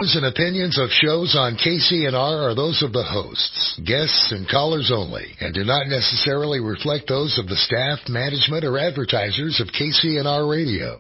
Views and opinions of shows on KCNR are those of the hosts, guests, and callers only, and do not necessarily reflect those of the staff, management, or advertisers of KCNR Radio.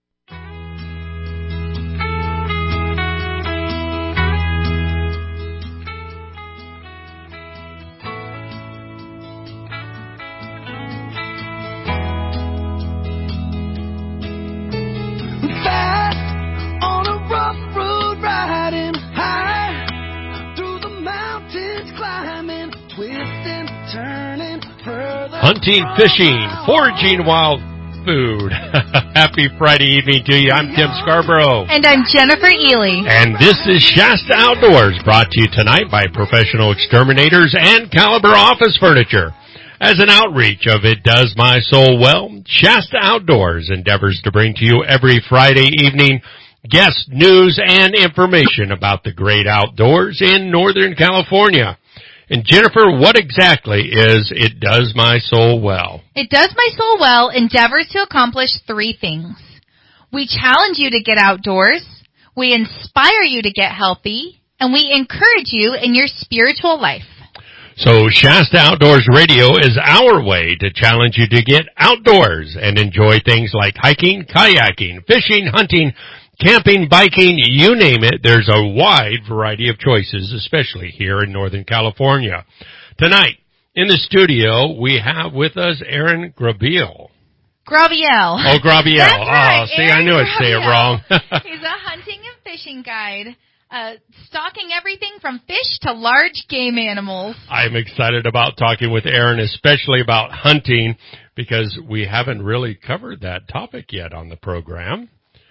Hunting, fishing, foraging wild food. Happy Friday evening to you. I'm Tim Scarborough. And I'm Jennifer Ely. And this is Shasta Outdoors, brought to you tonight by Professional Exterminators and Caliber Office Furniture. As an outreach of It Does My Soul Well, Shasta Outdoors endeavors to bring to you every Friday evening guest news and information about the great outdoors in Northern California. And Jennifer, what exactly is It Does My Soul Well? It Does My Soul Well endeavors to accomplish three things. We challenge you to get outdoors, we inspire you to get healthy, and we encourage you in your spiritual life. So Shasta Outdoors Radio is our way to challenge you to get outdoors and enjoy things like hiking, kayaking, fishing, hunting, camping, biking, you name it. There's a wide variety of choices, especially here in Northern California. Tonight, in the studio, we have with us Aaron Grabiel. Grabiel. Oh, Grabiel. That's right. Oh, see, I knew I'd say it wrong. He's a hunting and fishing guide, stocking everything from fish to large game animals. I'm excited about talking with Aaron, especially about hunting, because we haven't really covered that topic yet on the program.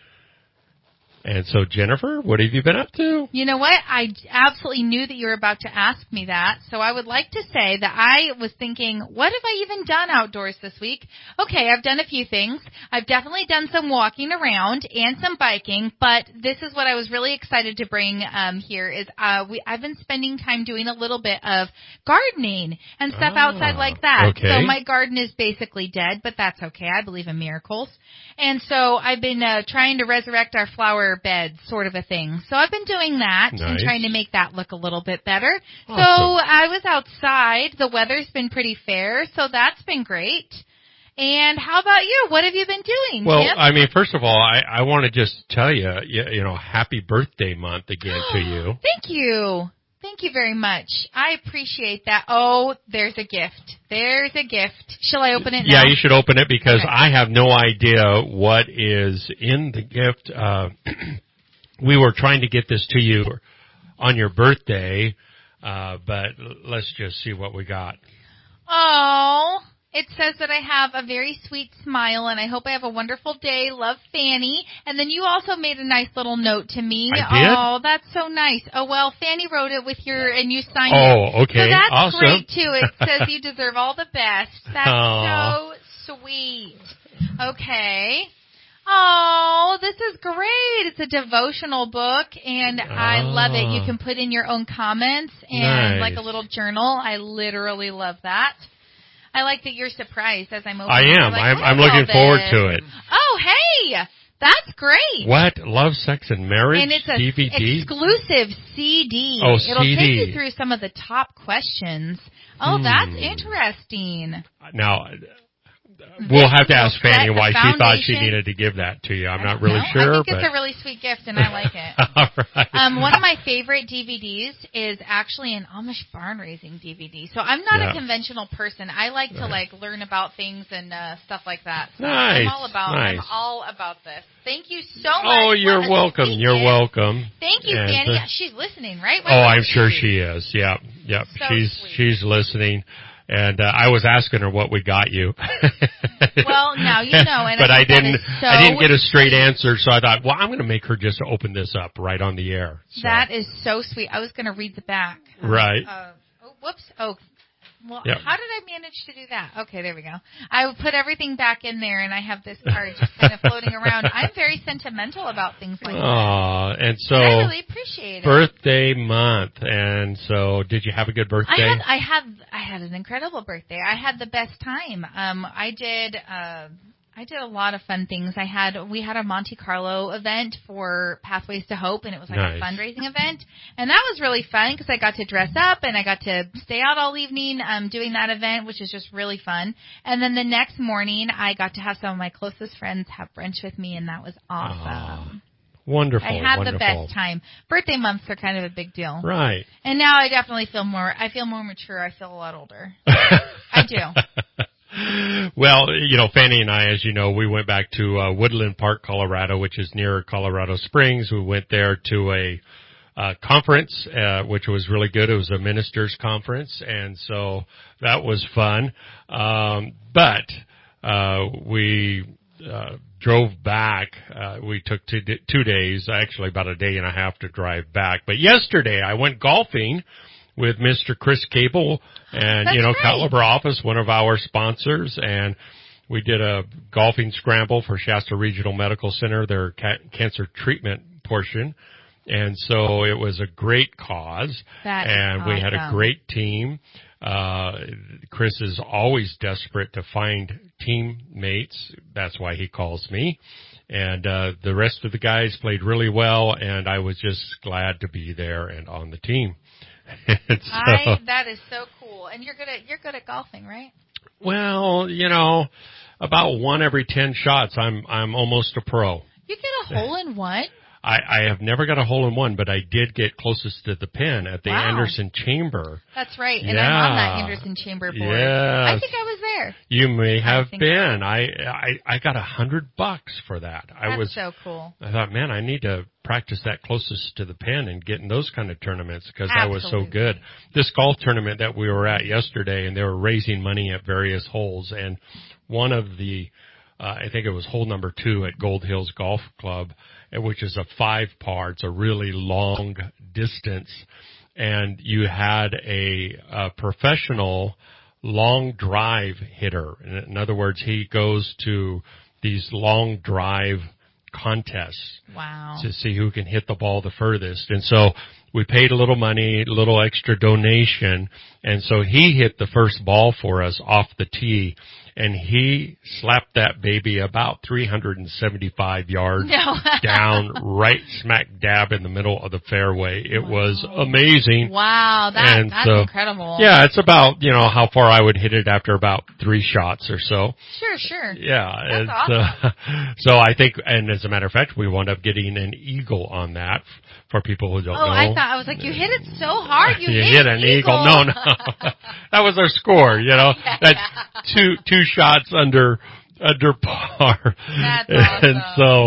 And so, Jennifer, what have you been up to? You know what? I absolutely knew that you were about to ask me that. So I would like to say that I was thinking, what have I even done outdoors this week? Okay, I've done a few things. I've definitely done some walking around and some biking, but this is what I was really excited to bring here is I've been spending time doing a little bit of gardening and stuff outside like that. Okay. So my garden is basically dead, but that's okay. I believe in miracles. And so I've been trying to resurrect our flower bed, sort of a thing. So I've been doing that and trying to make that look a little bit better. Awesome. So I was outside. The weather's been pretty fair, so that's been great. And how about you? What have you been doing, Well, Tim? I mean, first of all, I want to just tell you, happy birthday month again to you. Thank you. Thank you very much. I appreciate that. Oh, there's a gift. There's a gift. Shall I open it now? Yeah, you should open it because okay. I have no idea what is in the gift. We were trying to get this to you on your birthday, but let's just see what we got. Oh, it says that I have a very sweet smile, and I hope I have a wonderful day. Love, Fanny. And then you also made a nice little note to me. I did? Oh, that's so nice. Oh, well, Fanny wrote it with and you signed it. Oh, okay. So that's awesome. great, too. It says you deserve all the best. That's so sweet. Okay. Oh, this is great. It's a devotional book, and I love it. You can put in your own comments and like a little journal. I literally love that. I like that you're surprised as I'm opening it. I am. Like, I'm looking forward to it. Oh, hey! That's great. What? Love, Sex, and Marriage? And it's a DVD? exclusive CD. Oh, It'll CD. take you through some of the top questions. Oh, that's interesting. Now, we'll have to ask Fanny why she thought she needed to give that to you. I'm not really sure. I think it's a really sweet gift, and I like it. All right. One of my favorite DVDs is actually an Amish barn raising DVD. So I'm not a conventional person. I like to learn about things and stuff like that. So nice. I'm all about this. Thank you so much. Oh, you're welcome. You're welcome. Thank you, Fanny. Yeah, she's listening, right? I'm sure she is. Yep. So she's listening. And I was asking her what we got you. Well, now you know. And but I didn't get a straight answer, so I thought, well, I'm going to make her just open this up right on the air. So. That is so sweet. I was going to read the back. Right. Whoops. Oh. Well, How did I manage to do that? Okay, there we go. I put everything back in there, and I have this card just kind of floating around. I'm very sentimental about things like that. And so I really appreciate it. Birthday month, and so did you have a good birthday? I had an incredible birthday. I had the best time. I did I did a lot of fun things. We had a Monte Carlo event for Pathways to Hope, and it was like Nice. a fundraising event, and that was really fun because I got to dress up and I got to stay out all evening doing that event, which is just really fun. And then the next morning, I got to have some of my closest friends have brunch with me, and that was awesome. Wonderful. I had wonderful. the best time. Birthday months are kind of a big deal. Right. And now I definitely feel more mature. I feel a lot older. I do. Well, Fanny and I, as you know, we went back to Woodland Park, Colorado, which is near Colorado Springs. We went there to a conference, which was really good. It was a ministers conference, and so that was fun. But we drove back. We took 2 days, actually about a day and a half to drive back. But yesterday I went golfing with Mr. Chris Cable and, That's great. Caliber Office, one of our sponsors, and we did a golfing scramble for Shasta Regional Medical Center, their cancer treatment portion. And so it was a great cause. That is and we had a awesome. great team. Chris is always desperate to find teammates. That's why he calls me. And the rest of the guys played really well, and I was just glad to be there and on the team. That is so cool. And you're good at golfing, right? Well, about 1 every 10 shots, I'm almost a pro. You get a hole in one? I have never got a hole in one, but I did get closest to the pin at the Wow. Anderson Chamber. That's right. And Yeah. I'm on that Anderson Chamber board. Yes. I think I was there. You may have think been. I got $100 for that. That's so cool. I thought, man, I need to practice that closest to the pin and get in those kind of tournaments because I was so good. This golf tournament that we were at yesterday, and they were raising money at various holes, and one of the I think it was hole number 2 at Gold Hills Golf Club, which is a 5-par. It's a really long distance. And you had a professional long drive hitter. In other words, he goes to these long drive contests. Wow. To see who can hit the ball the furthest. And so we paid a little money, a little extra donation. And so he hit the first ball for us off the tee. And he slapped that baby about 375 yards down, right smack dab in the middle of the fairway. It was amazing. Wow, that's incredible. Yeah, it's about, how far I would hit it after about 3 shots or so. Sure. Yeah. That's awesome. So I think, and as a matter of fact, we wound up getting an eagle on that for people who don't know. I was like, you hit it so hard, you hit an eagle. No. That was our score, That's two shots under par. That's awesome. And so,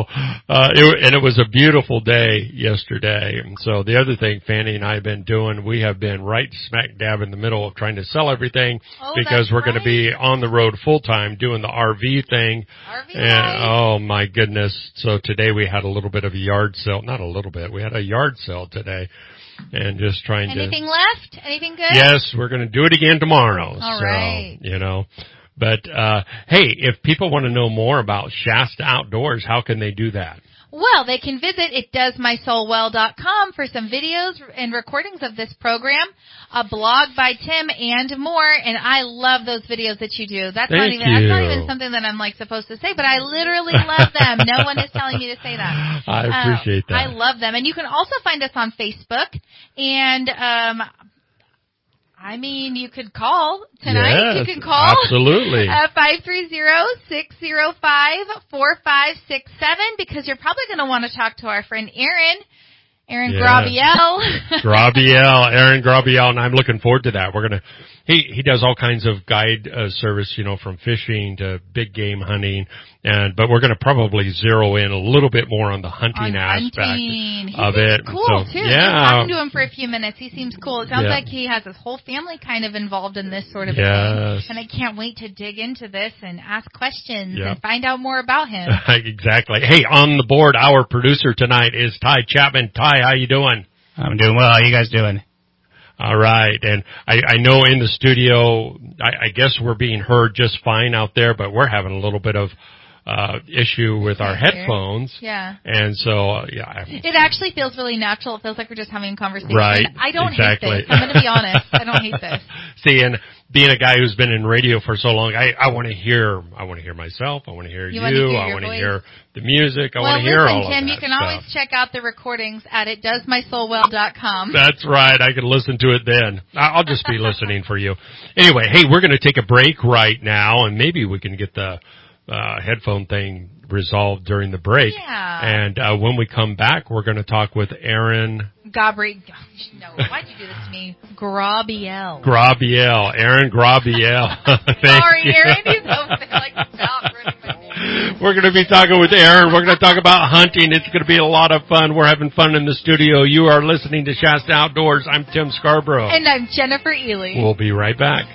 it was a beautiful day yesterday. And so the other thing Fanny and I have been doing, we have been right smack dab in the middle of trying to sell everything because we're going to be on the road full time doing the RV thing. Oh my goodness. So today we had a little bit of a yard sale. Not a little bit. We had a yard sale today. And just trying Anything left? Anything good? Yes, we're going to do it again tomorrow. All right. But, hey, if people want to know more about Shasta Outdoors, how can they do that? Well, they can visit itdoesmysoulwell.com for some videos and recordings of this program, a blog by Tim, and more. And I love those videos that you do. That's not even something that I'm supposed to say, but I literally love them. No one is telling me to say that. I appreciate that. I love them. And you can also find us on Facebook. And you could call tonight. Yes, you can call. Absolutely. 530-605-4567 because you're probably going to want to talk to our friend Aaron Grabiel. Aaron Grabiel, and I'm looking forward to that. He does all kinds of guide service, from fishing to big game hunting, but we're going to probably zero in a little bit more on the hunting aspect of it. Cool so, too. Yeah. Just talking to him for a few minutes, he seems cool. It sounds like he has his whole family kind of involved in this sort of thing, and I can't wait to dig into this and ask questions and find out more about him. Exactly. Hey, on the board, our producer tonight is Ty Chapman. Ty, how you doing? I'm doing well. How you guys doing? All right. And I know in the studio, I guess we're being heard just fine out there, but we're having a little bit of issue with our headphones. Yeah. And so, It actually feels really natural. It feels like we're just having a conversation. Right. I don't exactly. hate this. I'm going to be honest. I don't hate this. See, and being a guy who's been in radio for so long, I want to hear myself. I want to hear you. I want to hear the music. I want to hear all of that. Tim, you can always check out the recordings at itdoesmysoulwell.com. That's right. I can listen to it then. I'll just be listening for you. Anyway, hey, we're going to take a break right now, and maybe we can get the headphone thing resolved during the break. Yeah. And when we come back, we're going to talk with Aaron. No, why'd you do this to me? Grabiel. Aaron Grabiel. Sorry, Aaron. He's over there like, stop ruining my name. We're going to be talking with Aaron. We're going to talk about hunting. It's going to be a lot of fun. We're having fun in the studio. You are listening to Shasta Outdoors. I'm Tim Scarborough. And I'm Jennifer Ely. We'll be right back.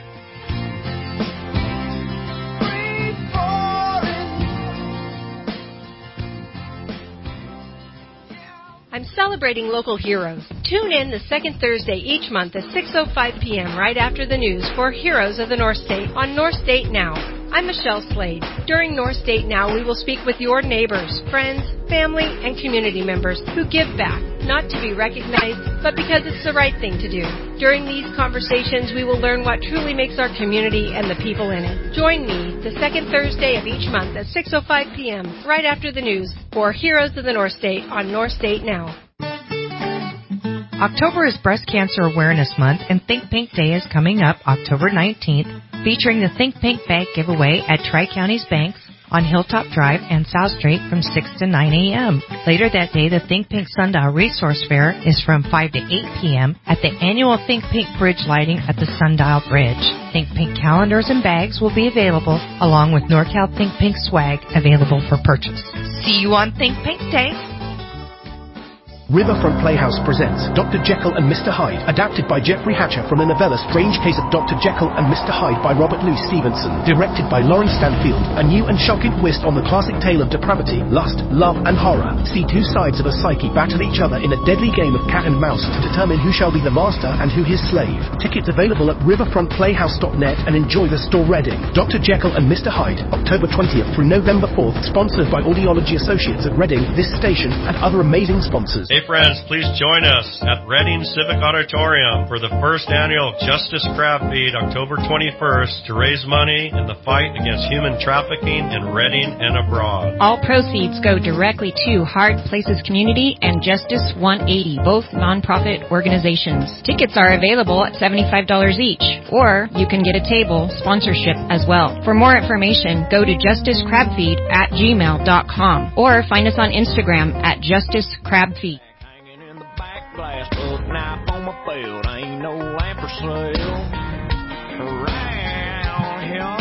I'm celebrating local heroes. Tune in the second Thursday each month at 6:05 p.m. right after the news for Heroes of the North State on North State Now. I'm Michelle Slade. During North State Now, we will speak with your neighbors, friends, family, and community members who give back, not to be recognized, but because it's the right thing to do. During these conversations, we will learn what truly makes our community and the people in it. Join me the second Thursday of each month at 6:05 p.m. right after the news for Heroes of the North State on North State Now. October is Breast Cancer Awareness Month, and Think Pink Day is coming up October 19th, featuring the Think Pink Bag giveaway at Tri-Counties Banks on Hilltop Drive and South Street from 6 to 9 a.m. Later that day, the Think Pink Sundial Resource Fair is from 5 to 8 p.m. at the annual Think Pink Bridge lighting at the Sundial Bridge. Think Pink calendars and bags will be available, along with NorCal Think Pink swag available for purchase. See you on Think Pink Day. Riverfront Playhouse presents Dr. Jekyll and Mr. Hyde, adapted by Jeffrey Hatcher from the novella Strange Case of Dr. Jekyll and Mr. Hyde by Robert Louis Stevenson, directed by Lawrence Stanfield. A new and shocking twist on the classic tale of depravity, lust, love, and horror. See two sides of a psyche battle each other in a deadly game of cat and mouse to determine who shall be the master and who his slave. Tickets available at riverfrontplayhouse.net, and enjoy the store Reading. Dr. Jekyll and Mr. Hyde, October 20th through November 4th, sponsored by Audiology Associates of Reading, this station, and other amazing sponsors. Hey friends, please join us at Reading Civic Auditorium for the first annual Justice Crab Feed, October 21st, to raise money in the fight against human trafficking in Reading and abroad. All proceeds go directly to Hard Places Community and Justice 180, both nonprofit organizations. Tickets are available at $75 each, or you can get a table sponsorship as well. For more information, go to justicecrabfeed@gmail.com or find us on Instagram at justicecrabfeed. Glass book knife on my belt, ain't no lamp for sale around here.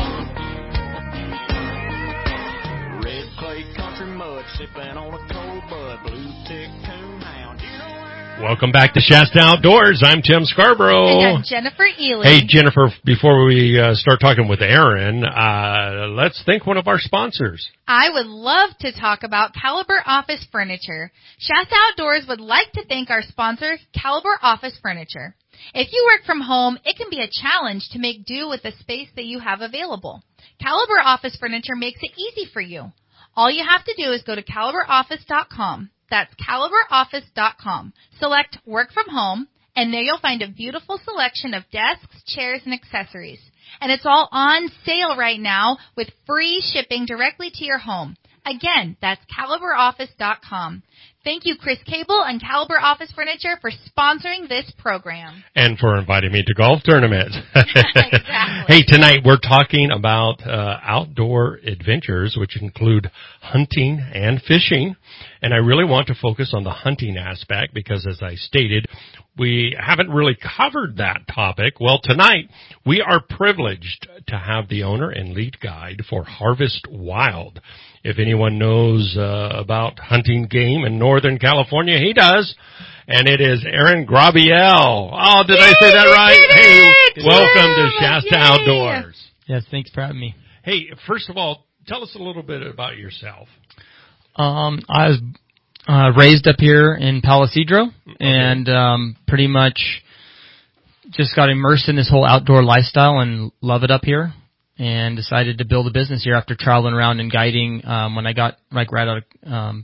Red clay country mud, sipping on a cold bud, blue tick coon hound. Welcome back to Shasta Outdoors. I'm Tim Scarborough. And I'm Jennifer Ely. Hey, Jennifer, before we start talking with Aaron, let's thank one of our sponsors. I would love to talk about Caliber Office Furniture. Shasta Outdoors would like to thank our sponsor, Caliber Office Furniture. If you work from home, it can be a challenge to make do with the space that you have available. Caliber Office Furniture makes it easy for you. All you have to do is go to caliberoffice.com. That's caliberoffice.com. Select Work From Home, and there you'll find a beautiful selection of desks, chairs, and accessories. And it's all on sale right now with free shipping directly to your home. Again, that's caliberoffice.com. Thank you, Chris Cable and Caliber Office Furniture, for sponsoring this program. And for inviting me to golf tournaments. Exactly. Hey, tonight we're talking about outdoor adventures, which include hunting and fishing. And I really want to focus on the hunting aspect because, as I stated, we haven't really covered that topic. Well, tonight we are privileged to have the owner and lead guide for Harvest Wild. If anyone knows about hunting game in Northern California, he does. And it is Aaron Grabiel. Oh, did I say that right? Hey, welcome to Shasta Outdoors. Yes, thanks for having me. Hey, first of all, tell us a little bit about yourself. I was raised up here in Palo Cedro, and pretty much just got immersed in this whole outdoor lifestyle and love it up here. and decided to build a business here after traveling around and guiding. When I got right out of,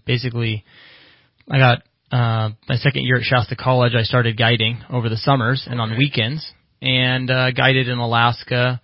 I got my second year at Shasta College. I started guiding over the summers and on weekends, and guided in Alaska,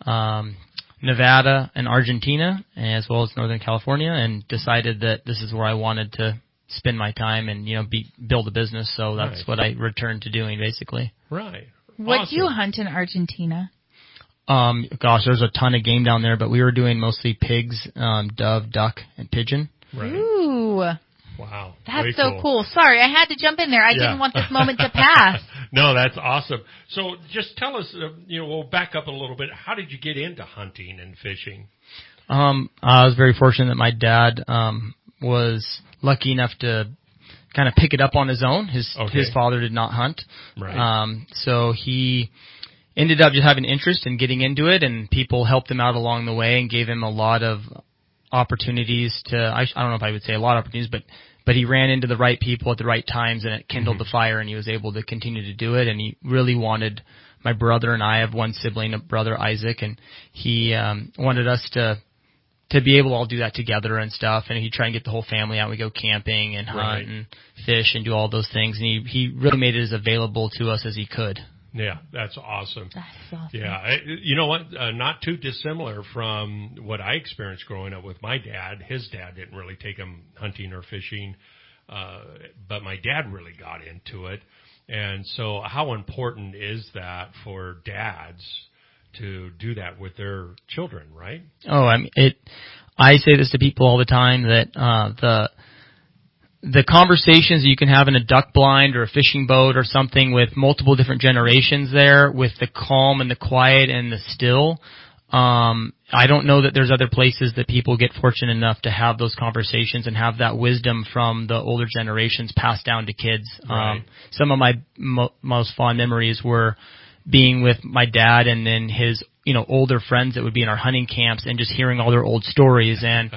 Nevada, and Argentina, as well as Northern California, and decided that this is where I wanted to spend my time and build a business. So that's what I returned to doing, basically. Right. What do you hunt in Argentina? Gosh, there's a ton of game down there, but we were doing mostly pigs, dove, duck, and pigeon. Right. Ooh. Wow. That's so cool. Sorry, I had to jump in there. I didn't want this moment to pass. No, that's awesome. So just tell us, we'll back up a little bit. How did you get into hunting and fishing? I was very fortunate that my dad was lucky enough to kind of pick it up on his own. His father did not hunt. Right. So he ended up just having interest in getting into it, and people helped him out along the way and gave him a lot of opportunities I don't know if I would say a lot of opportunities, but he ran into the right people at the right times, and it kindled the fire, and he was able to continue to do it. And he really wanted, my brother and I have one sibling, a brother Isaac, and he wanted us to be able to all do that together and stuff. And he'd try and get the whole family out. We go camping and hunt and fish and do all those things. And he really made it as available to us as he could. Yeah, that's awesome. That's awesome. Yeah, you know what? Not too dissimilar from what I experienced growing up with my dad. His dad didn't really take him hunting or fishing, but my dad really got into it. And so how important is that for dads to do that with their children, right? Oh, I say this to people all the time that the conversations you can have in a duck blind or a fishing boat or something with multiple different generations there, with the calm and the quiet and the still. I don't know that there's other places that people get fortunate enough to have those conversations and have that wisdom from the older generations passed down to kids. Right. Some of my most fond memories were being with my dad and then his older friends that would be in our hunting camps, and just hearing all their old stories and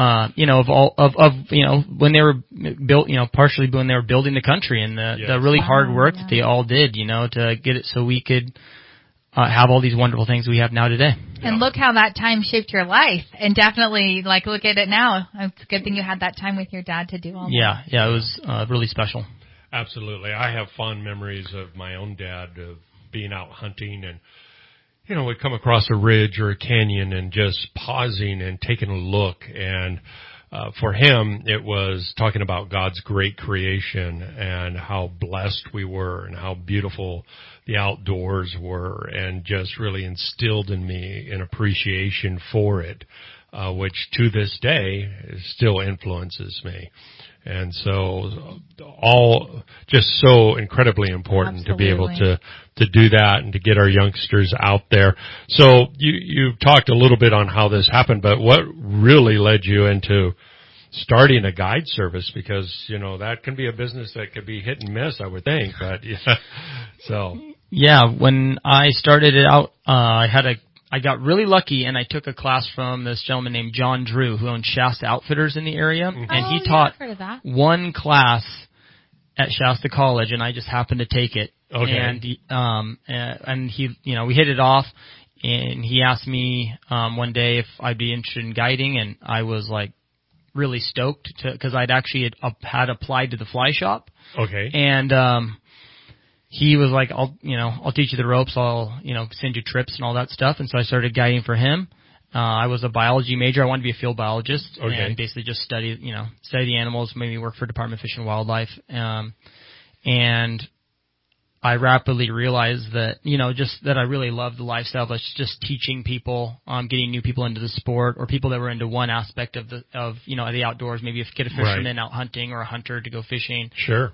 when they were built, partially when they were building the country, and the really hard work that they all did, to get it so we could have all these wonderful things we have now today. And look how that time shaped your life, and definitely look at it now. It's a good thing you had that time with your dad to do all that. Yeah, it was really special. Absolutely. I have fond memories of my own dad of being out hunting, and we'd come across a ridge or a canyon and just pausing and taking a look. And for him, it was talking about God's great creation and how blessed we were and how beautiful the outdoors were, and just really instilled in me an appreciation for it, which to this day still influences me. And so all just so incredibly important to be able to do that and to get our youngsters out there. So you talked a little bit on how this happened, but what really led you into starting a guide service? Because, that can be a business that could be hit and miss, I would think. But yeah, when I started it out, I got really lucky, and I took a class from this gentleman named John Drew, who owns Shasta Outfitters in the area, and he taught one class at Shasta College, and I just happened to take it. Okay. And he, we hit it off, and he asked me one day if I'd be interested in guiding, and I was really stoked because I'd actually had applied to the fly shop. Okay. And he was like, I'll teach you the ropes. I'll, send you trips and all that stuff. And so I started guiding for him. I was a biology major. I wanted to be a field biologist and basically just study the animals, maybe work for Department of Fish and Wildlife. And I rapidly realized that, just that I really loved the lifestyle of just teaching people, getting new people into the sport, or people that were into one aspect of the outdoors, maybe get a fisherman out hunting or a hunter to go fishing. Sure.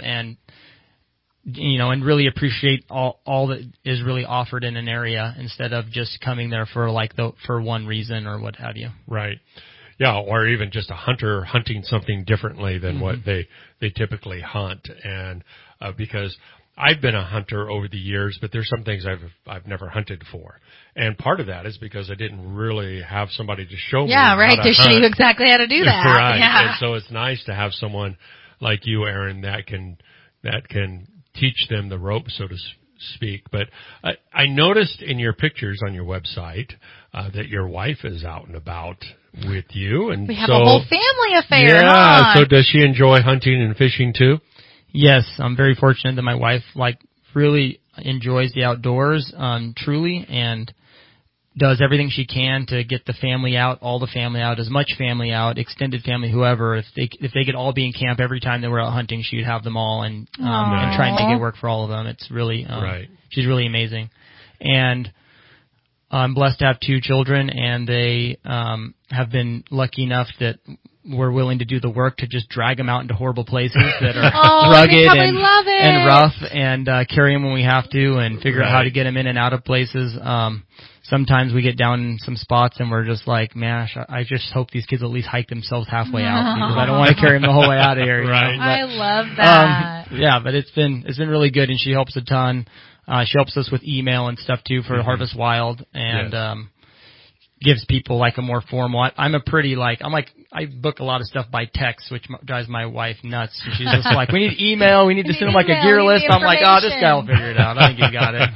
And really appreciate all that is really offered in an area, instead of just coming there for for one reason or what have you. Right. Yeah, or even just a hunter hunting something differently than what they typically hunt. And because I've been a hunter over the years, but there's some things I've never hunted for. And part of that is because I didn't really have somebody to show me how to hunt. show you exactly how to do that. Right. Yeah. And so it's nice to have someone like you, Aaron, that can teach them the rope, so to speak. But I noticed in your pictures on your website that your wife is out and about with you, and we have a whole family affair. Yeah. Huh? So does she enjoy hunting and fishing too? Yes, I'm very fortunate that my wife really enjoys the outdoors, truly, and does everything she can to get the family out, all the family out, as much family out, extended family, whoever. If they could all be in camp every time they were out hunting, she'd have them all and try and make it work for all of them. It's really, she's really amazing. And I'm blessed to have 2 children, and they have been lucky enough that we're willing to do the work to just drag them out into horrible places that are rugged and rough, and carry them when we have to, and figure out how to get them in and out of places. Sometimes we get down in some spots and we're just like, man, I just hope these kids at least hike themselves halfway out, because I don't want to carry them the whole way out of here. Right. I love that. Yeah, but it's been really good, and she helps a ton. She helps us with email and stuff too for Harvest Wild, and gives people a more formal. I'm I book a lot of stuff by text, which drives my wife nuts. She's just like, we need email, we need to send them a gear list. I'm like, this guy will figure it out. I think you got it.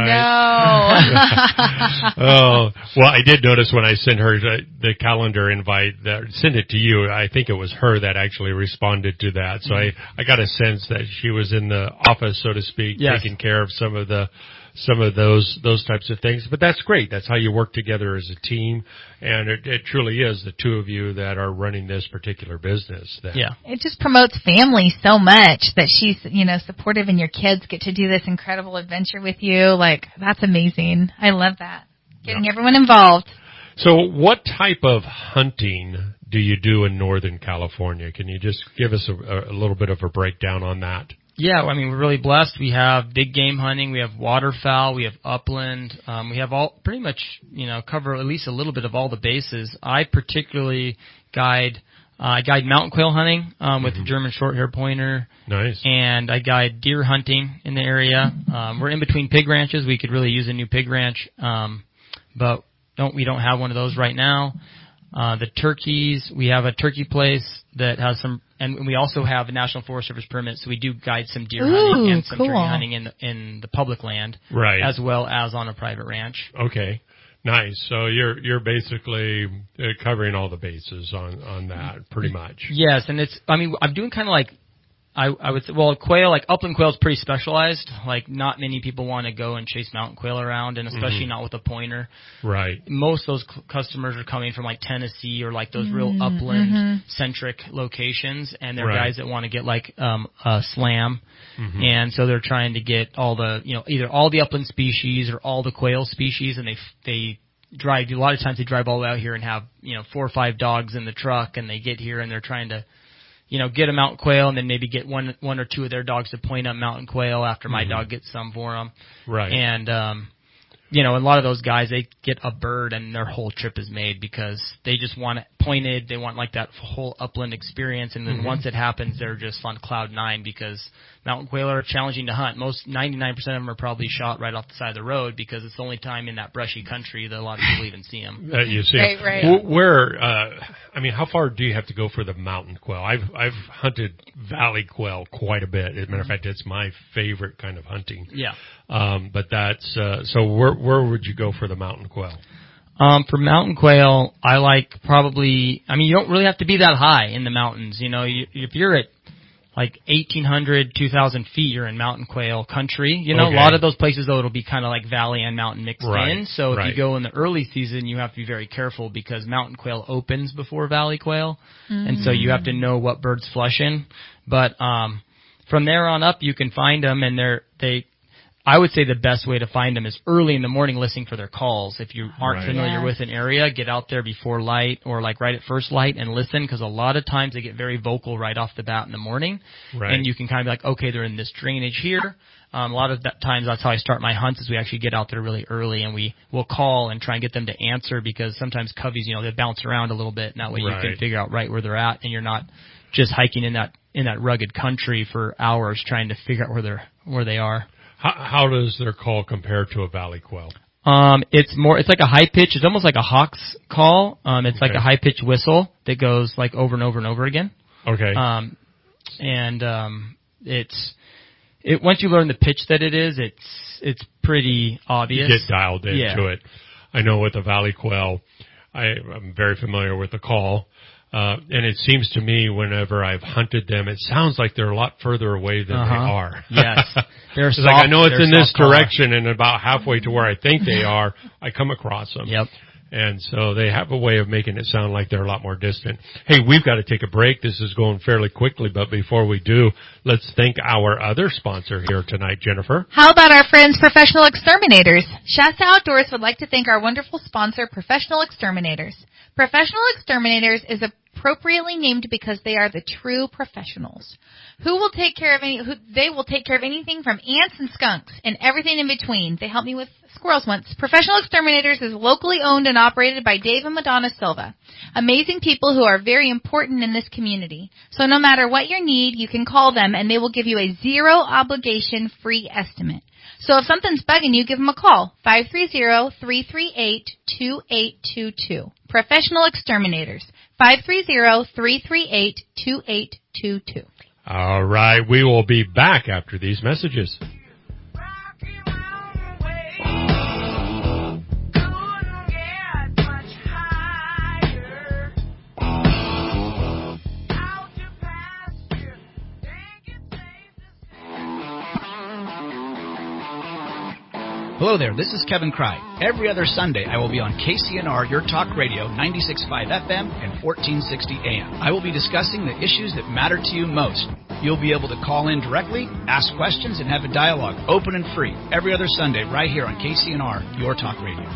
Oh, well, I did notice when I sent her the calendar invite, sent it to you, I think it was her that actually responded to that. So I got a sense that she was in the office, so to speak, taking care of some of those types of things. But that's great. That's how you work together as a team. And it truly is the 2 of you that are running this particular business. It just promotes family so much that she's, supportive, and your kids get to do this incredible adventure with you. That's amazing. I love that. Getting everyone involved. So what type of hunting do you do in Northern California? Can you just give us a little bit of a breakdown on that? Yeah, we're really blessed. We have big game hunting, we have waterfowl, we have upland, we have all pretty much, cover at least a little bit of all the bases. I particularly guide mountain quail hunting with the German short-hair pointer. Nice. And I guide deer hunting in the area. We're in between pig ranches. We could really use a new pig ranch, but we don't have one of those right now. The turkeys, we have a turkey place that has some, and we also have a National Forest Service permit, so we do guide some deer hunting and some turkey hunting in the public land, as well as on a private ranch. Okay, nice. So you're basically covering all the bases on that, pretty much. Yes, and I'm doing kind of I would say, quail, upland quail is pretty specialized. Not many people want to go and chase mountain quail around, and especially not with a pointer. Right. Most of those customers are coming from Tennessee or those real upland centric locations, and they're guys that want to get a slam, and so they're trying to get all the either all the upland species or all the quail species, and they drive. A lot of times they drive all the way out here and have 4 or 5 dogs in the truck, and they get here and they're trying to get a mountain quail, and then maybe get one or 2 of their dogs to point up mountain quail after my dog gets some for them. Right. And, a lot of those guys, they get a bird and their whole trip is made because they just want it pointed. They want that whole upland experience. And then once it happens, they're just on cloud 9 because mountain quail are challenging to hunt. 99% of them are probably shot right off the side of the road because it's the only time in that brushy country that a lot of people even see them. You see them. Right. Where, how far do you have to go for the mountain quail? I've hunted valley quail quite a bit. As a matter of fact, it's my favorite kind of hunting. Yeah. But that's, so where would you go for the mountain quail? For mountain quail, I you don't really have to be that high in the mountains. If you're at 1,800, 2,000 feet, you're in mountain quail country. A lot of those places, though, it'll be kind of valley and mountain mixed in. So if you go in the early season, you have to be very careful because mountain quail opens before valley quail. And so you have to know what birds flush in. But from there on up, you can find them, and I would say the best way to find them is early in the morning listening for their calls. If you aren't familiar with an area, get out there before light or right at first light and listen, because a lot of times they get very vocal right off the bat in the morning. Right. And you can kind of be okay, they're in this drainage here. A lot of times that's how I start my hunts is we actually get out there really early and we'll call and try and get them to answer, because sometimes coveys, they bounce around a little bit, and that way you can figure out right where they're at, and you're not just hiking in that rugged country for hours trying to figure out where they are. How does their call compare to a valley quail? It's like a high pitch. It's almost like a hawk's call. It's like a high pitched whistle that goes over and over and over again. Okay. It's once you learn the pitch that it is, it's pretty obvious. You get dialed into it. I know with the Valley Quail, I'm very familiar with the call. And it seems to me whenever I've hunted them, it sounds like they're a lot further away than they are. Yes. They're soft, like I know it's in this color. direction, and about halfway to where I think they are, I come across them. Yep. And so they have a way of making it sound like they're a lot more distant. Hey, we've got to take a break. This is going fairly quickly, but before we do, let's thank our other sponsor here tonight, Jennifer. How about our friends, Professional Exterminators? Shasta Outdoors would like to thank our wonderful sponsor, Professional Exterminators. Professional Exterminators is appropriately named because they are the true professionals they will take care of anything from ants and skunks and everything in between. They helped me with squirrels once. Professional Exterminators is locally owned and operated by Dave and Madonna Silva. Amazing people who are very important in this community. So no matter what your need, you can call them and they will give you a zero obligation free estimate. So if something's bugging you, give them a call. 530-338-2822. Professional Exterminators. 530-338-2822. All right. We will be back after these messages. Hello there, this is Kevin Cry. Every other Sunday, I will be on KCNR, Your Talk Radio, 96.5 FM and 1460 AM. I will be discussing the issues that matter to you most. You'll be able to call in directly, ask questions, and have a dialogue, open and free, every other Sunday right here on KCNR, Your Talk Radio.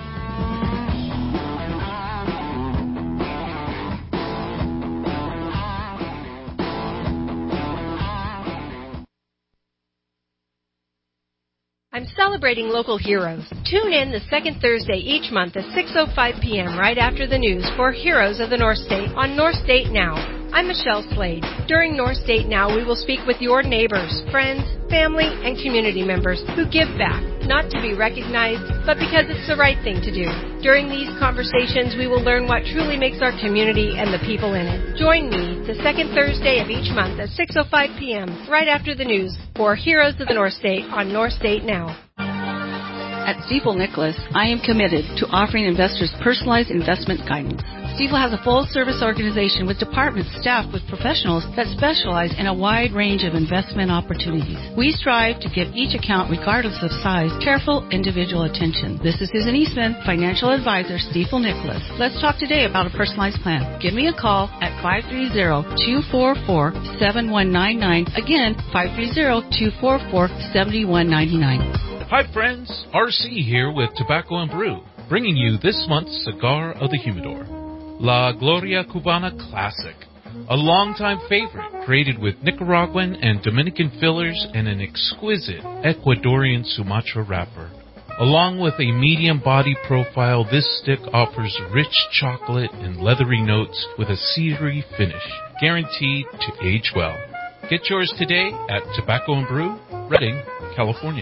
I'm celebrating local heroes. Tune in the second Thursday each month at 6:05 p.m. right after the news for Heroes of the North State on North State Now. I'm Michelle Slade. During North State Now, we will speak with your neighbors, friends, family, and community members who give back, not to be recognized, but because it's the right thing to do. During these conversations, we will learn what truly makes our community and the people in it. Join me the second Thursday of each month at 6:05 p.m. right after the news for Heroes of the North State on North State Now. At Stifel Nicholas, I am committed to offering investors personalized investment guidance. Stifel has a full-service organization with departments staffed with professionals that specialize in a wide range of investment opportunities. We strive to give each account, regardless of size, careful individual attention. This is Susan Eastman, Financial Advisor, Stifel Nicholas. Let's talk today about a personalized plan. Give me a call at 530-244-7199. Again, 530-244-7199. Hi friends, RC here with Tobacco and Brew, bringing you this month's Cigar of the Humidor, La Gloria Cubana Classic, a longtime favorite created with Nicaraguan and Dominican fillers and an exquisite Ecuadorian Sumatra wrapper. Along with a medium body profile, this stick offers rich chocolate and leathery notes with a cedary finish, guaranteed to age well. Get yours today at Tobacco and Brew, Redding, California.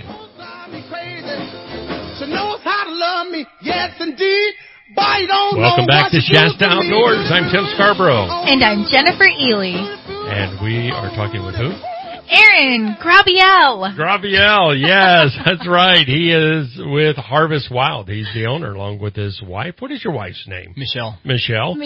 Welcome back to Shasta Outdoors. I'm Tim Scarborough. And I'm Jennifer Ely. And we are talking with who? Aaron Grabiel. Grabiel, yes, that's right. He is with Harvest Wild. He's the owner along with his wife. What is your wife's name? Michelle. Michelle.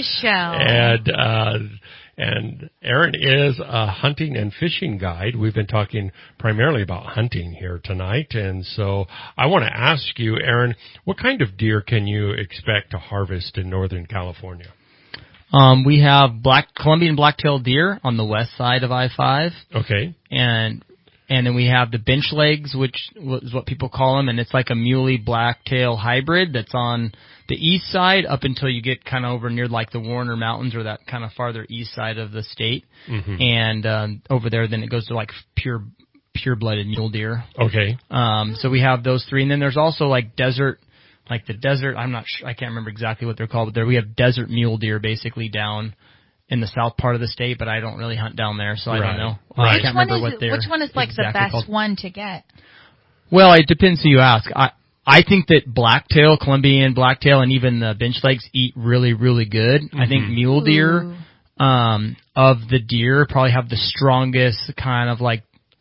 And Aaron is a hunting and fishing guide. We've been talking primarily about hunting here tonight. And so I want to ask you, Aaron, what kind of deer can you expect to harvest in Northern California? We have Columbian black-tailed deer on the west side of I-5. Okay. And then we have the bench legs, which is what people call them, and it's like a muley blacktail hybrid that's on the east side up until you get kind of over near like the Warner Mountains or that kind of farther east side of the state. Mm-hmm. And over there, then it goes to like pure-blooded mule deer. Okay. So we have those three, and then there's also like desert. Like the desert, I'm not sure, I can't remember exactly what they're called, but there we have desert mule deer basically down in the south part of the state, but I don't really hunt down there, so I don't know. Right. I can't remember what they're Which one is like exactly the best called. one to get? Well, it depends who you ask. I think that blacktail, Columbian blacktail, and even the bench legs eat really, really good. Mm-hmm. I think mule deer, of the deer, probably have the strongest kind of like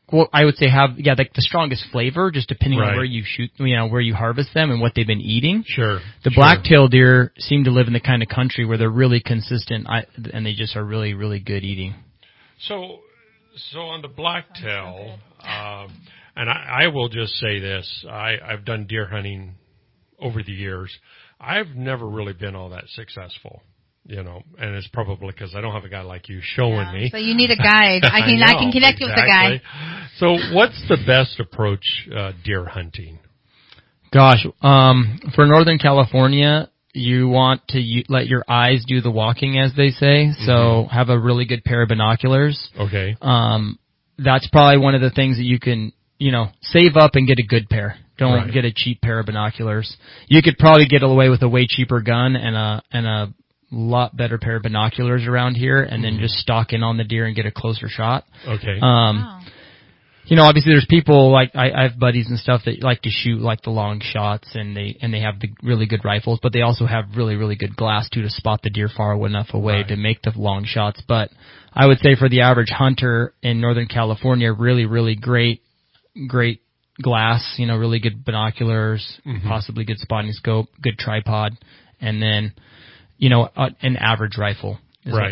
I would say have like the strongest flavor, just depending Right. on where you shoot, where you harvest them and what they've been eating. Sure. The black-tailed deer seem to live in the kind of country where they're really consistent, and they just are really, really good eating. So on the blacktail, and I will just say this: I've done deer hunting over the years. I've never really been all that successful, and it's probably because I don't have a guy like you showing me. So you need a guide. I can connect you with a guy. So what's the best approach deer hunting? Gosh, for Northern California, you want to let your eyes do the walking, as they say. So have a really good pair of binoculars. Okay. That's probably one of the things that you can, save up and get a good pair. Don't get a cheap pair of binoculars. You could probably get away with a way cheaper gun and a lot better pair of binoculars around here, and then just stock in on the deer and get a closer shot. Okay. Obviously there's people like I have buddies and stuff that like to shoot like the long shots, and they have the really good rifles, but they also have really, really good glass too to spot the deer far enough away to make the long shots. But I would say for the average hunter in Northern California, really, really great glass, really good binoculars, possibly good spotting scope, good tripod, and then, an average rifle. Right.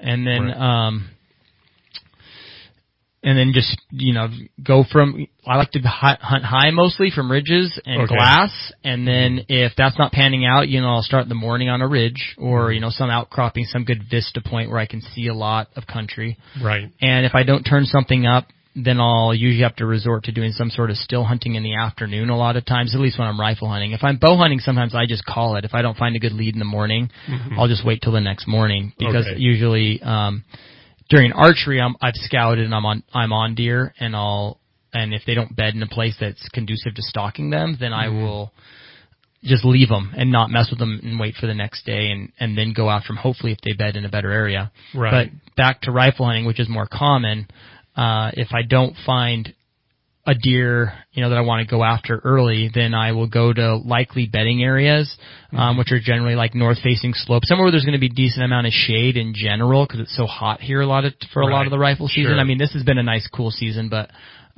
And then just, go from, I like to hunt high mostly from ridges and glass. And then if that's not panning out, I'll start in the morning on a ridge or, some outcropping, some good vista point where I can see a lot of country. Right. And if I don't turn something up, then I'll usually have to resort to doing some sort of still hunting in the afternoon a lot of times, at least when I'm rifle hunting. If I'm bow hunting, sometimes I just call it. If I don't find a good lead in the morning, I'll just wait till the next morning because usually, during archery, I've scouted and I'm on deer, and if they don't bed in a place that's conducive to stalking them, then I will just leave them and not mess with them and wait for the next day and then go after them, hopefully if they bed in a better area. Right. But back to rifle hunting, which is more common, if I don't find a deer, that I want to go after early, then I will go to likely bedding areas, which are generally like north-facing slopes, somewhere where there's going to be decent amount of shade in general because it's so hot here a lot of the rifle season. I mean, this has been a nice cool season, but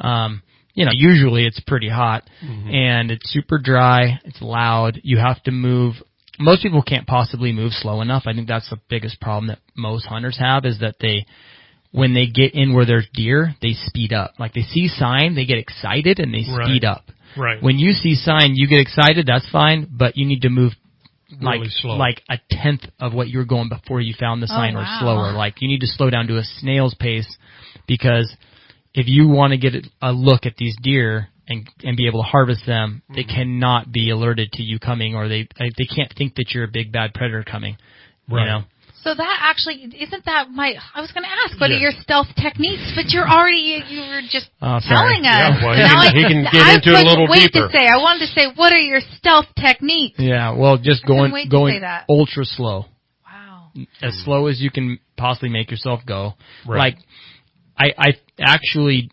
usually it's pretty hot and it's super dry. It's loud. You have to move. Most people can't possibly move slow enough. I think that's the biggest problem that most hunters have is that when they get in where there's deer, they speed up. Like they see sign, they get excited and they speed up. Right. When you see sign, you get excited, that's fine, but you need to move really slow. like a tenth of what you were going before you found the sign or slower. Like you need to slow down to a snail's pace because if you want to get a look at these deer and be able to harvest them, they cannot be alerted to you coming or they can't think that you're a big bad predator coming. Right. So that actually, isn't that I was going to ask, what are your stealth techniques? But you were just telling us. Yeah, well, he can get into it a little deeper. I wanted to say, what are your stealth techniques? Yeah, well, just going ultra slow. Wow. As slow as you can possibly make yourself go. Right. Like, I actually,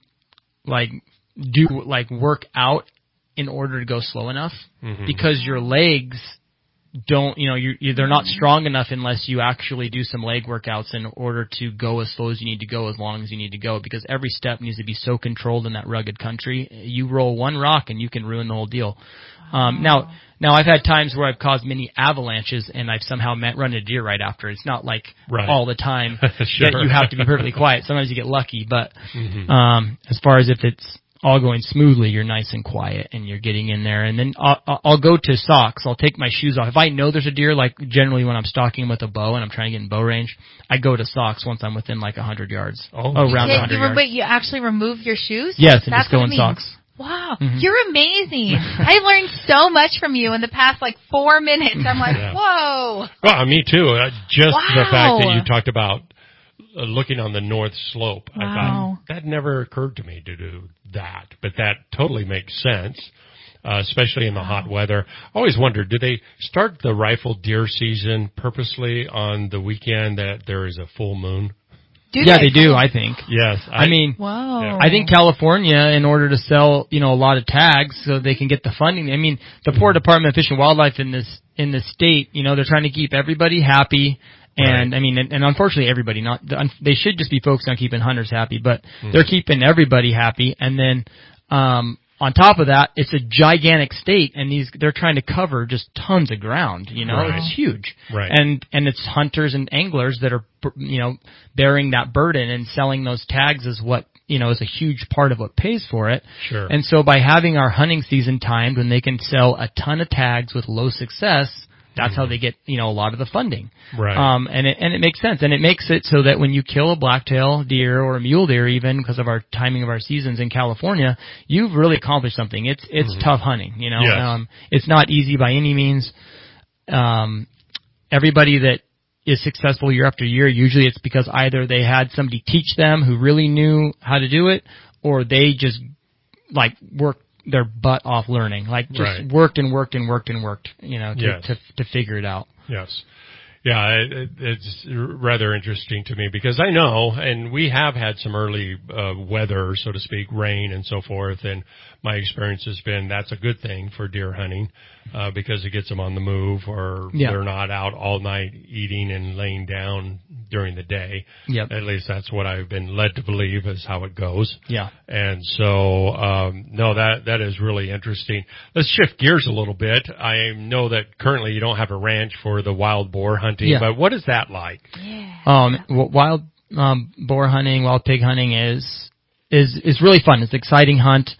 do, work out in order to go slow enough because your legs don't, they're not strong enough unless you actually do some leg workouts in order to go as slow as you need to go, as long as you need to go, because every step needs to be so controlled in that rugged country. You roll one rock and you can ruin the whole deal. Now I've had times where I've caused many avalanches and I've somehow run a deer right after. It's not like all the time that you have to be perfectly quiet. Sometimes you get lucky, but as far as if it's all going smoothly, you're nice and quiet and you're getting in there. And then I'll go to socks. I'll take my shoes off. If I know there's a deer, like generally when I'm stalking with a bow and I'm trying to get in bow range, I go to socks once I'm within 100 yards. Around 100 yards. Wait, you actually remove your shoes? Yes, and just go in socks. Wow, you're amazing. I've learned so much from you in the past 4 minutes. I'm like, whoa. Well, me too. Just the fact that you talked about looking on the north slope. Wow. I thought that never occurred to me to do that, but that totally makes sense, especially in the hot weather. I always wondered, do they start the rifle deer season purposely on the weekend that there is a full moon? They do, I think. Yes. I think California, in order to sell, a lot of tags so they can get the funding. The Florida Department of Fish and Wildlife in this state, they're trying to keep everybody happy And I mean, and unfortunately everybody they should just be focused on keeping hunters happy, but they're keeping everybody happy. And then, on top of that, it's a gigantic state, and they're trying to cover just tons of ground, you know, it's huge. Right. And it's hunters and anglers that are, you know, bearing that burden, and selling those tags is what, you know, is a huge part of what pays for it. Sure. And so by having our hunting season timed when they can sell a ton of tags with low success, that's how they get, you know, a lot of the funding. Right. And it makes sense. And it makes it so that when you kill a blacktail deer or a mule deer, even because of our timing of our seasons in California, you've really accomplished something. It's tough hunting, you know. Yes. It's not easy by any means. Everybody that is successful year after year, usually it's because either they had somebody teach them who really knew how to do it, or they just like worked their butt off learning, like just worked, you know, to figure it out. Yes. Yeah, it's rather interesting to me because I know, and we have had some early weather, so to speak, rain and so forth, and my experience has been that's a good thing for deer hunting because it gets them on the move, or they're not out all night eating and laying down during the day. Yep. At least that's what I've been led to believe is how it goes. Yeah. And so, no, that is really interesting. Let's shift gears a little bit. I know that currently you don't have a ranch for the wild boar hunting, but what is that like? Wild boar hunting, wild pig hunting is really fun. It's an exciting hunt.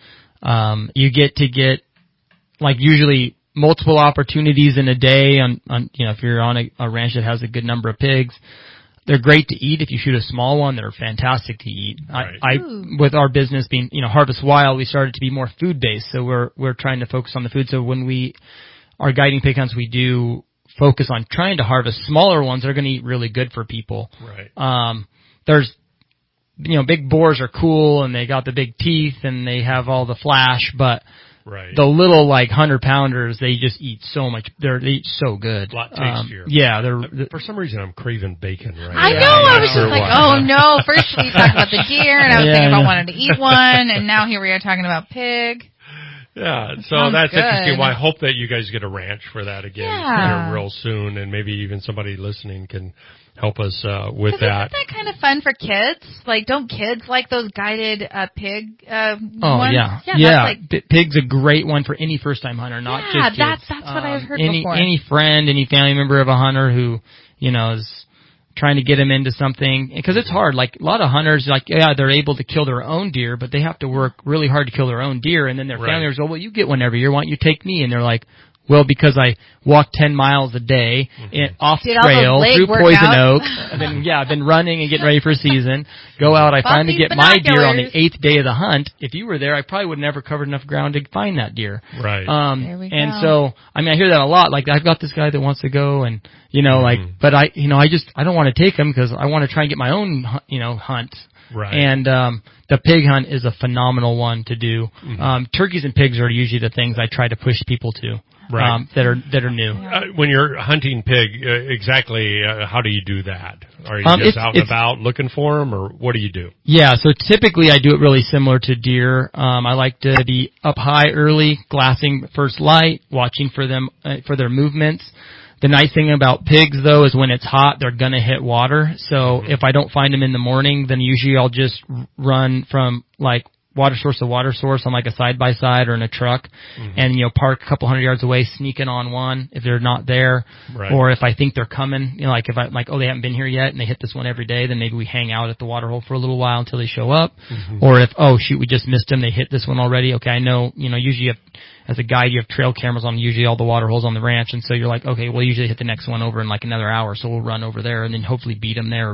You get like usually multiple opportunities in a day on you know, if you're on a ranch that has a good number of pigs. They're great to eat. If you shoot a small one, they're fantastic to eat. Right. With our business being, you know, Harvest Wild, we started to be more food based. So we're trying to focus on the food. So when our guiding pig hunts, we do focus on trying to harvest smaller ones that are going to eat really good for people. Right. There's, you know, big boars are cool and they got the big teeth and they have all the flash, but the little like 100-pounders, they just eat so much. They eat so good. A lot tastier. For some reason, I'm craving bacon right now. I know. I was just like, oh no. First we talked about the deer, and I was thinking if I wanted to eat one, and now here we are talking about pig. Yeah, so that's interesting. Well, I hope that you guys get a ranch for that again real soon, and maybe even somebody listening can help us with that. Isn't that kind of fun for kids? Like, don't kids like those guided pig ones? Yeah. Pig's a great one for any first-time hunter, not just kids. That's what I've heard before. Any friend, any family member of a hunter who, you know, is trying to get them into something, because it's hard. Like a lot of hunters, like they're able to kill their own deer, but they have to work really hard to kill their own deer, and then their family members go, well, you get one every year, why don't you take me? And they're like, well, because I walk 10 miles a day off trail through Poison Oak, and then I've been running and getting ready for season. Go out, I finally get my deer on the 8th day of the hunt. If you were there, I probably would have never covered enough ground to find that deer. Right. There we go. And so, I mean, I hear that a lot. Like, I've got this guy that wants to go, and you know, like, but I don't want to take him because I want to try and get my own, you know, hunt. Right. And the pig hunt is a phenomenal one to do. Turkeys and pigs are usually the things I try to push people to. Right. That are new. When you're hunting pig, exactly how do you do that? Are you just out and about looking for them, or what do you do? Yeah, so typically I do it really similar to deer. I like to be up high early, glassing first light, watching for them for their movements. The nice thing about pigs, though, is when it's hot, they're going to hit water. So if I don't find them in the morning, then usually I'll just run from, like, water source to water source on, like, a side-by-side or in a truck and, you know, park a couple hundred yards away, sneak in on one if they're not there. Right. Or if I think they're coming, you know, like, if I'm like, oh, they haven't been here yet and they hit this one every day, then maybe we hang out at the water hole for a little while until they show up. Or if, oh, shoot, we just missed them, they hit this one already. Okay, I know, you know, usually you have, as a guide, you have trail cameras on usually all the water holes on the ranch, and so you're like, okay, we'll usually hit the next one over in like another hour, so we'll run over there and then hopefully beat them there.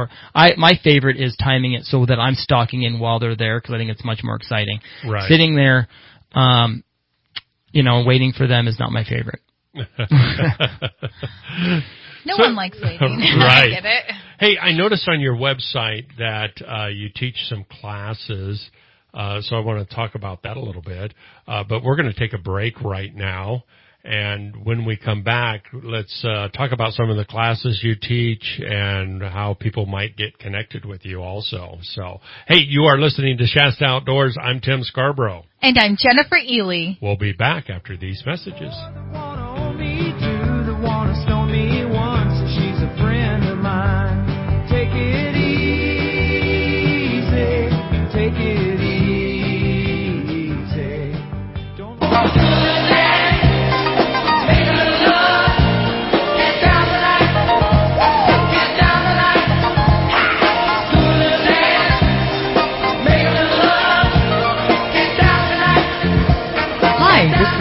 My favorite is timing it so that I'm stalking in while they're there, because I think it's much more exciting. Right. Sitting there, you know, waiting for them is not my favorite. No one likes waiting. Right. I get it. Hey, I noticed on your website that you teach some classes. So I want to talk about that a little bit. But we're going to take a break right now. And when we come back, let's talk about some of the classes you teach and how people might get connected with you also. So, hey, you are listening to Shasta Outdoors. I'm Tim Scarborough. And I'm Jennifer Ely. We'll be back after these messages. She's a friend of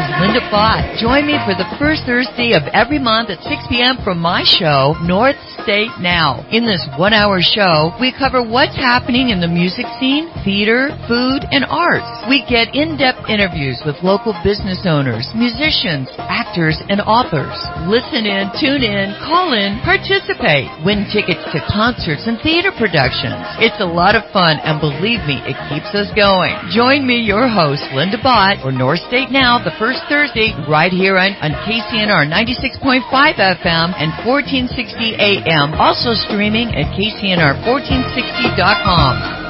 is Linda Bott. Join me for the first Thursday of every month at 6 p.m. from my show, North State Now. In this 1-hour show, we cover what's happening in the music scene, theater, food, and arts. We get in-depth interviews with local business owners, musicians, actors, and authors. Listen in, tune in, call in, participate. Win tickets to concerts and theater productions. It's a lot of fun, and believe me, it keeps us going. Join me, your host, Linda Bott, for North State Now, the first Thursday, right here on KCNR 96.5 FM and 1460 AM. Also streaming at KCNR1460.com.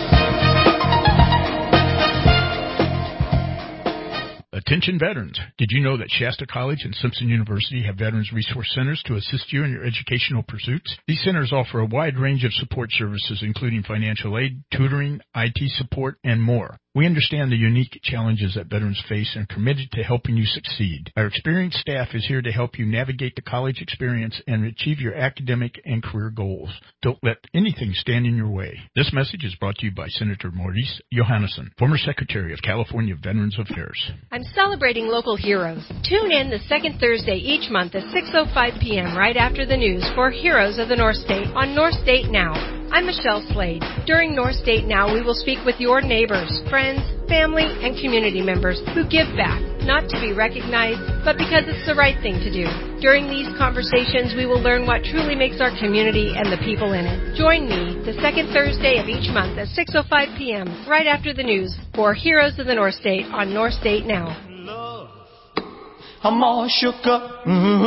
Attention veterans. Did you know that Shasta College and Simpson University have Veterans Resource Centers to assist you in your educational pursuits? These centers offer a wide range of support services, including financial aid, tutoring, IT support, and more. We understand the unique challenges that veterans face and are committed to helping you succeed. Our experienced staff is here to help you navigate the college experience and achieve your academic and career goals. Don't let anything stand in your way. This message is brought to you by Senator Maurice Johannesson, former Secretary of California Veterans Affairs. I'm celebrating local heroes. Tune in the second Thursday each month at 6:05 p.m. right after the news for Heroes of the North State on North State Now. I'm Michelle Slade. During North State Now, we will speak with your neighbors, friends, family, and community members who give back, not to be recognized, but because it's the right thing to do. During these conversations, we will learn what truly makes our community and the people in it. Join me the second Thursday of each month at 6:05 p.m. right after the news for Heroes of the North State on North State Now. I'm all shook up.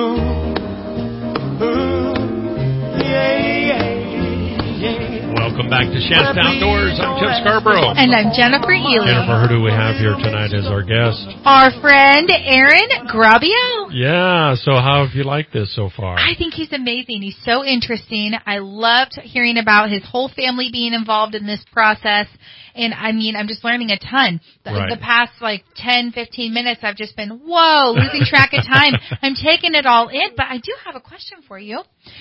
Welcome back to Shasta Outdoors. I'm Tim Scarborough. And I'm Jennifer Ely. Jennifer, who do we have here tonight as our guest? Our friend Aaron Grabio. Yeah, so how have you liked this so far? I think he's amazing. He's so interesting. I loved hearing about his whole family being involved in this process. And I mean, I'm just learning a ton. The past 10, 15 minutes, I've just been, losing track of time. I'm taking it all in, but I do have a question for you.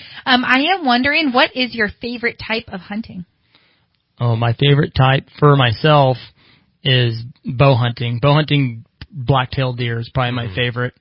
I am wondering, what is your favorite type of hunting? Oh, my favorite type for myself is bow hunting. Bow hunting black-tailed deer is probably my favorite.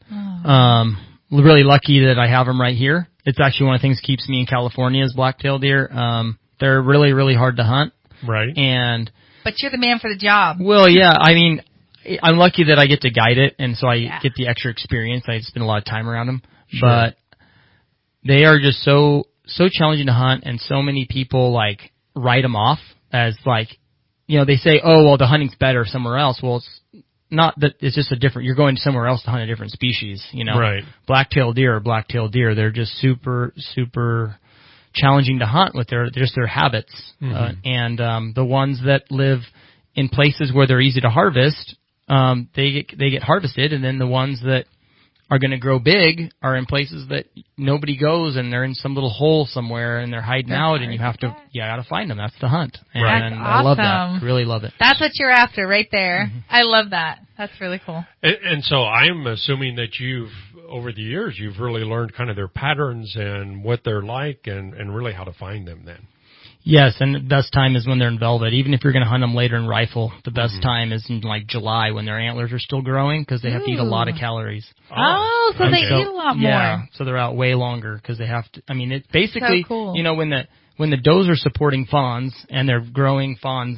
Really lucky that I have them right here. It's actually one of the things that keeps me in California is black-tailed deer. They're really, really hard to hunt. Right. But you're the man for the job. Well, yeah. I mean, I'm lucky that I get to guide it, and so I get the extra experience. I spend a lot of time around them. Sure. But they are just so challenging to hunt, and so many people write them off as they say, oh, well, the hunting's better somewhere else. Well, it's not that. It's just you're going somewhere else to hunt a different species, Right. Black-tailed deer are black-tailed deer. They're just super, super challenging to hunt with their habits. Mm-hmm. The ones that live in places where they're easy to harvest, they get harvested, and then the ones that are going to grow big are in places that nobody goes, and they're in some little hole somewhere, and they're hiding out, and you got to find them. That's the hunt. Right. And That's I love awesome. that. Really love it. That's what you're after right there. Mm-hmm. I love that. That's really cool. And so I'm assuming that over the years, you've really learned kind of their patterns and what they're like and really how to find them then. Yes, and the best time is when they're in velvet. Even if you're going to hunt them later in rifle, the best time is in July when their antlers are still growing because they have to eat a lot of calories. Oh, so they eat a lot more. Yeah, so they're out way longer because they have to. I mean, it basically, so cool. When the does are supporting fawns and they're growing fawns,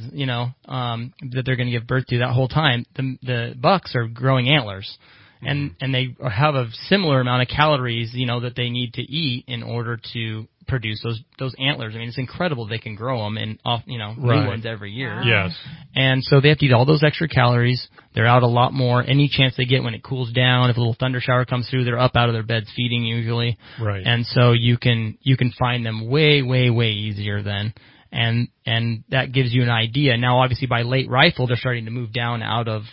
that they're going to give birth to that whole time, the bucks are growing antlers. And they have a similar amount of calories, that they need to eat in order to produce those antlers. I mean, it's incredible they can grow them and new ones every year. Yes. And so they have to eat all those extra calories. They're out a lot more. Any chance they get when it cools down, if a little thunder shower comes through, they're up out of their beds feeding usually. Right. And so you can find them way, way, way easier then. And that gives you an idea. Now, obviously, by late rifle, they're starting to move down out of,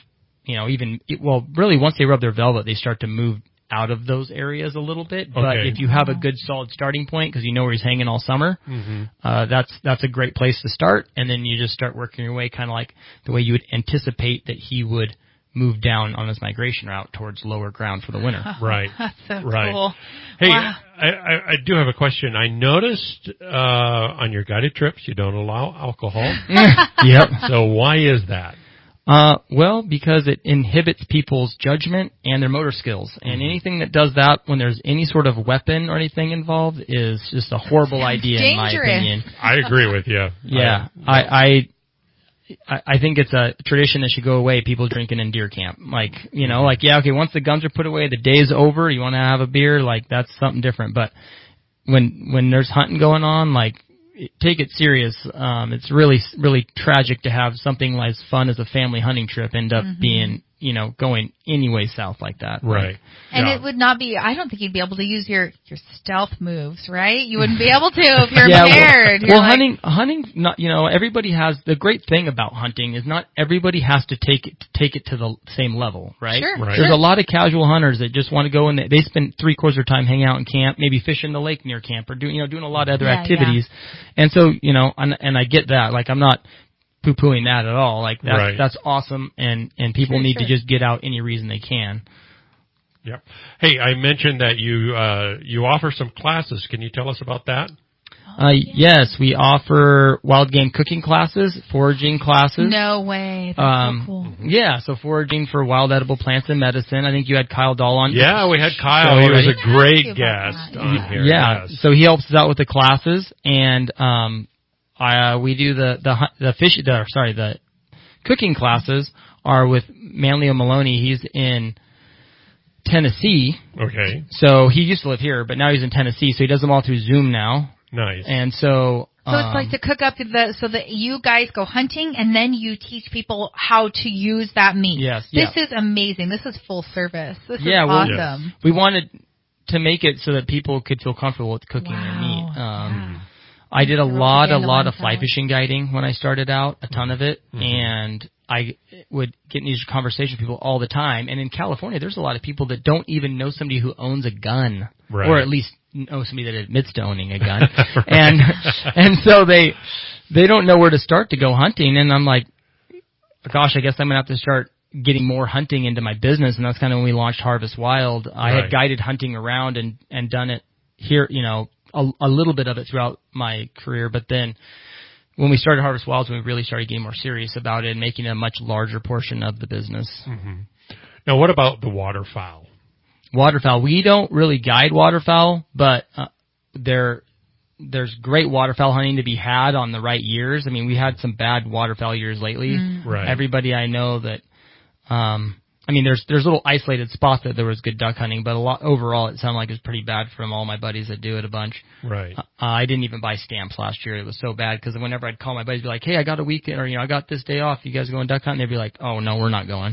really once they rub their velvet, they start to move out of those areas a little bit. But if you have a good solid starting point because you know where he's hanging all summer, that's a great place to start. And then you just start working your way kind of like the way you would anticipate that he would move down on his migration route towards lower ground for the winter. Right. That's so right. cool. Hey, wow. I do have a question. I noticed on your guided trips you don't allow alcohol. Yep. So why is that? Well, because it inhibits people's judgment and their motor skills. And anything that does that when there's any sort of weapon or anything involved is just a horrible idea, in my opinion. I agree with you. Yeah. I think it's a tradition that should go away, people drinking in deer camp. Like, okay, once the guns are put away, the day's over, you want to have a beer, like, that's something different. But when there's hunting going on, like, take it serious. It's really, really tragic to have something as fun as a family hunting trip end up being, going anyway south like that. Right. And it would not be, I don't think you'd be able to use your stealth moves, right? You wouldn't be able to if you're impaired. Well, hunting, not, everybody has, the great thing about hunting is not everybody has to take it to the same level, right? Sure. Right. There's a lot of casual hunters that just want to go in, they spend 3/4 of their time hanging out in camp, maybe fishing the lake near camp or doing a lot of other activities. Yeah. And so, and I get that. Like, I'm not poo-pooing that at all. Like, that's awesome, and people need to just get out any reason they can. Yep. Hey, I mentioned that you offer some classes. Can you tell us about that? Yes, we offer wild game cooking classes, foraging classes. No way. That's so cool. Yeah, so foraging for wild edible plants and medicine. I think you had Kyle Dahl on. Yeah, we had Kyle. He was a great guest on here. Yeah, yes. So he helps us out with the classes, and we do the cooking classes are with Manlio Maloney. He's in Tennessee. Okay. So he used to live here, but now he's in Tennessee, so he does them all through Zoom now. Nice. And so it's like to cook up so that you guys go hunting and then you teach people how to use that meat. Yes. This is amazing. This is full service. This is awesome. We wanted to make it so that people could feel comfortable with cooking their meat. I did a lot of fly fishing guiding when I started out, a ton of it, and I would get in these conversations with people all the time. And in California, there's a lot of people that don't even know somebody who owns a gun, or at least know somebody that admits to owning a gun, and so they don't know where to start to go hunting. And I'm like, gosh, I guess I'm gonna have to start getting more hunting into my business. And that's kind of when we launched Harvest Wild. I had guided hunting around and done it here, a little bit of it throughout my career, but then when we started Harvest Wilds, we really started getting more serious about it and making it a much larger portion of the business. Mm-hmm. Now, what about the waterfowl? Waterfowl, we don't really guide waterfowl, but there's great waterfowl hunting to be had on the right years. I mean, we had some bad waterfowl years lately. Right. Everybody I know that, there's little isolated spots that there was good duck hunting, but overall it sounded like it was pretty bad from all my buddies that do it a bunch. Right. I didn't even buy stamps last year. It was so bad because whenever I'd call my buddies, be like, "Hey, I got a weekend, or I got this day off. You guys going duck hunting?" They'd be like, "Oh no, we're not going."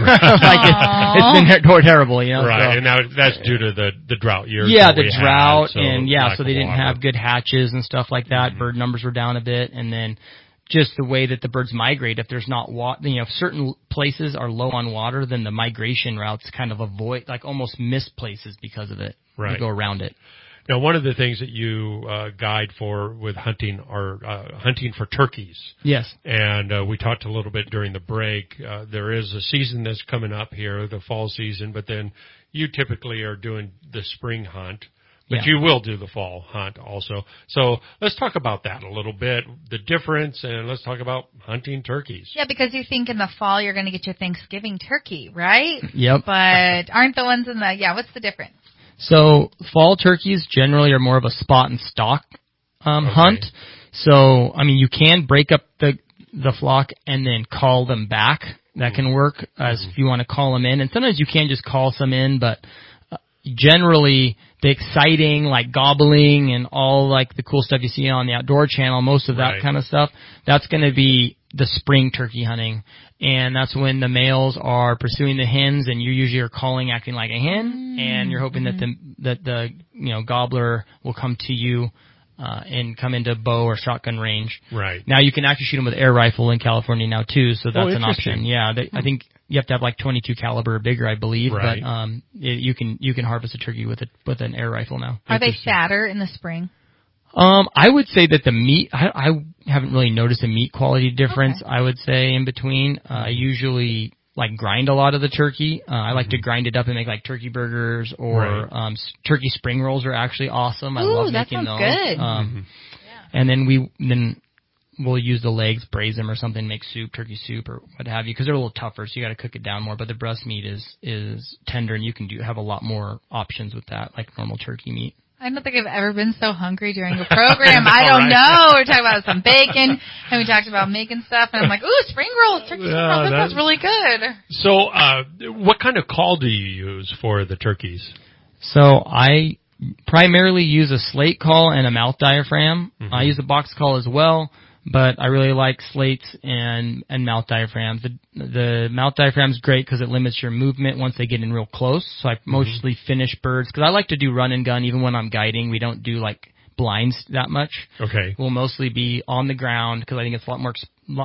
It's been terrible, Right, so. And now that's due to the drought years. Yeah, the drought, so they didn't water. have good hatches and stuff like that. Mm-hmm. Bird numbers were down a bit, and then just the way that the birds migrate. If there's not water, if certain places are low on water, then the migration routes kind of almost miss places because of it. Right. They go around it. Now, one of the things that you guide for with hunting are hunting for turkeys. Yes. And we talked a little bit during the break. There is a season that's coming up here, the fall season, but then you typically are doing the spring hunt. But you will do the fall hunt also. So let's talk about that a little bit, the difference, and let's talk about hunting turkeys. Yeah, because you think in the fall you're going to get your Thanksgiving turkey, right? Yep. But aren't the ones what's the difference? So fall turkeys generally are more of a spot and stalk hunt. So, you can break up the flock and then call them back. That can work as if you want to call them in. And sometimes you can just call some in, but generally the exciting, like gobbling and all like the cool stuff you see on the Outdoor Channel, most of that kind of stuff, that's going to be the spring turkey hunting. And that's when the males are pursuing the hens, and you usually are calling, acting like a hen, and you're hoping that the gobbler will come to you and come into bow or shotgun range. Right. Now you can actually shoot them with air rifle in California now too, so that's an option. Yeah, I think you have to have like 22 caliber or bigger, I believe. Right. But you can harvest a turkey with an air rifle now. Are they fatter in the spring? I would say that the meat, I haven't really noticed a meat quality difference. I would say in between. I usually grind a lot of the turkey. I like to grind it up and make like turkey burgers or turkey spring rolls are actually awesome. I love making those. Good. And then we'll use the legs, braise them or something, make soup, turkey soup or what have you, because they're a little tougher, so you got to cook it down more. But the breast meat is tender, and you can have a lot more options with that, like normal turkey meat. I don't think I've ever been so hungry during a program. I don't know. We're talking about some bacon, and we talked about making stuff, and I'm like, ooh, spring rolls, turkey spring rolls, that sounds really good. So, what kind of call do you use for the turkeys? So I primarily use a slate call and a mouth diaphragm. Mm-hmm. I use a box call as well, but I really like slates and mouth diaphragms. The mouth diaphragm is great because it limits your movement once they get in real close. So I mostly finish birds because I like to do run and gun even when I'm guiding. We don't do like blinds that much. Okay. We'll mostly be on the ground because I think it's a lot more.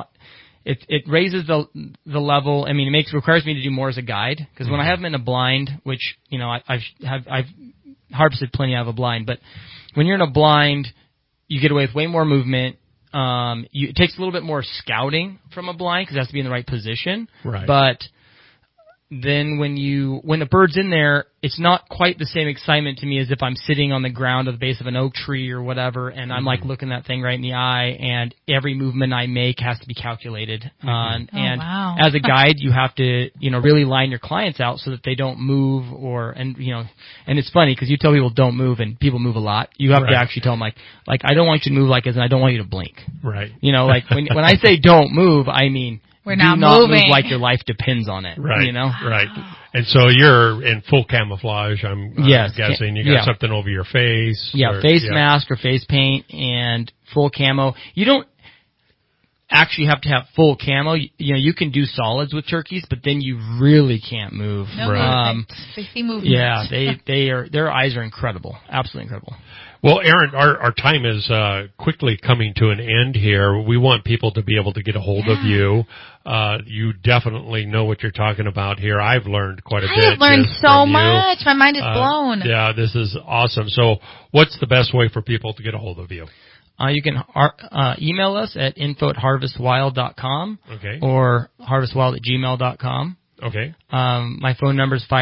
It raises the level. I mean, requires me to do more as a guide because when I have them in a blind, which I've harvested plenty out of a blind, but when you're in a blind, you get away with way more movement. It takes a little bit more scouting from a blind because it has to be in the right position. Right. But then when the bird's in there, it's not quite the same excitement to me as if I'm sitting on the ground at the base of an oak tree or whatever, and I'm like looking that thing right in the eye, and every movement I make has to be calculated. And wow. As a guide, you have to, really line your clients out so that they don't move and it's funny because you tell people don't move and people move a lot. You have to actually tell them like I don't want you to move as in I don't want you to blink. Right. Like when I say don't move, I mean, we're do not move moving like your life depends on it. Right. Wow. Right. And so you're in full camouflage, I'm guessing. You got something over your face. Yeah, face mask or face paint and full camo. You don't actually have to have full camo. You can do solids with turkeys, but then you really can't move. No, they see movement. Yeah, their eyes are incredible. Absolutely incredible. Well, Aaron, our time is quickly coming to an end here. We want people to be able to get a hold of you. You definitely know what you're talking about here. I've learned quite a bit. I have learned so much. My mind is blown. Yeah, this is awesome. So what's the best way for people to get a hold of you? You can email us at info@harvestwild.com or harvestwild@gmail.com. Okay. My phone number is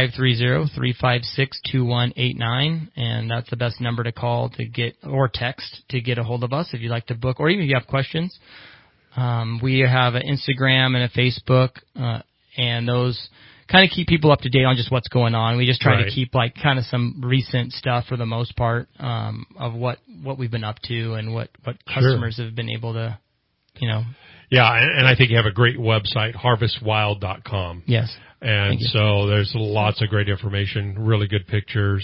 530-356-2189, and that's the best number to call or text to get a hold of us if you'd like to book, or even if you have questions. We have an Instagram and a Facebook, and those kind of keep people up to date on just what's going on. We just try to keep kind of some recent stuff for the most part, of what we've been up to and what customers have been able to, Yeah, and I think you have a great website, harvestwild.com. Yes. And so there's lots of great information, really good pictures,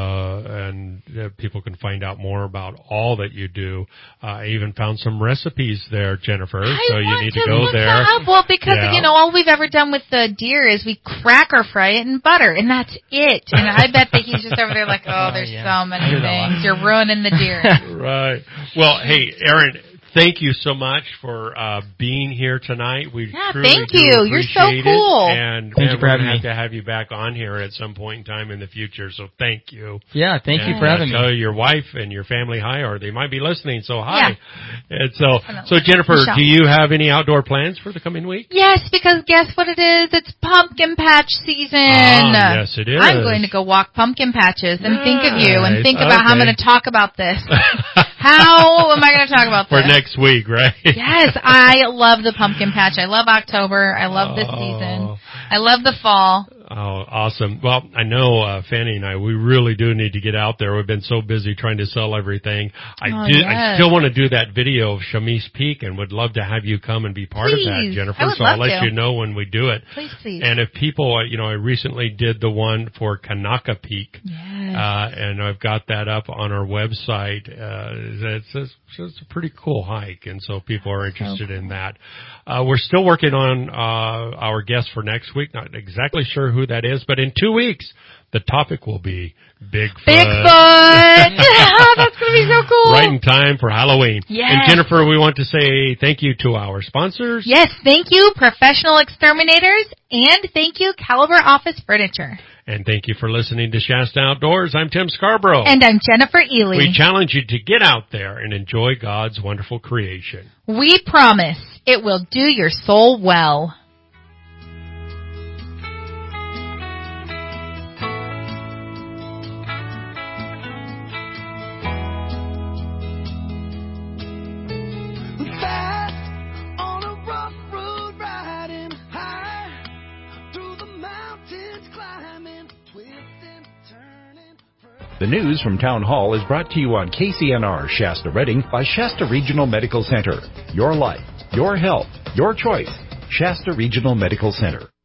and people can find out more about all that you do. I even found some recipes there, Jennifer, so you need to go there. Well, because, all we've ever done with the deer is we cracker fry it in butter, and that's it. And I bet that he's just over there like, there's so many things. You're ruining the deer. Right. Well, hey, Aaron, thank you so much for being here tonight. We truly thank you. You're so cool. And we're going to have to have you back on here at some point in time in the future. So thank you. Yeah, thank you for having me. Tell your wife and your family hi, or they might be listening. So hi. Yeah. And so Jennifer, do you have any outdoor plans for the coming week? Yes, because guess what it is? It's pumpkin patch season. Yes, it is. I'm going to go walk pumpkin patches and think of you and think about how I'm going to talk about this. How am I going to talk about this? For next week, right? Yes, I love the pumpkin patch. I love October. I love this season. I love the fall. Oh, awesome. Well, I know, Fanny and I, we really do need to get out there. We've been so busy trying to sell everything. I still want to do that video of Chamise Peak and would love to have you come and be part of that, Jennifer. I'll let you know when we do it. Please. And if people, I recently did the one for Kanaka Peak. Yes. And I've got that up on our website. It's a pretty cool hike. And so people are interested in that. We're still working on, our guest for next week. Not exactly sure who that is, but in 2 weeks, the topic will be Bigfoot. That's going to be so cool. Right in time for Halloween. Yes. And Jennifer, we want to say thank you to our sponsors. Yes, thank you, Professional Exterminators, and thank you, Caliber Office Furniture. And thank you for listening to Shasta Outdoors. I'm Tim Scarborough. And I'm Jennifer Ely. We challenge you to get out there and enjoy God's wonderful creation. We promise it will do your soul well. Bye. mountains climbing, twisting, turning. The news from Town Hall is brought to you on KCNR Shasta Redding by Shasta Regional Medical Center. Your life, your health, your choice. Shasta Regional Medical Center.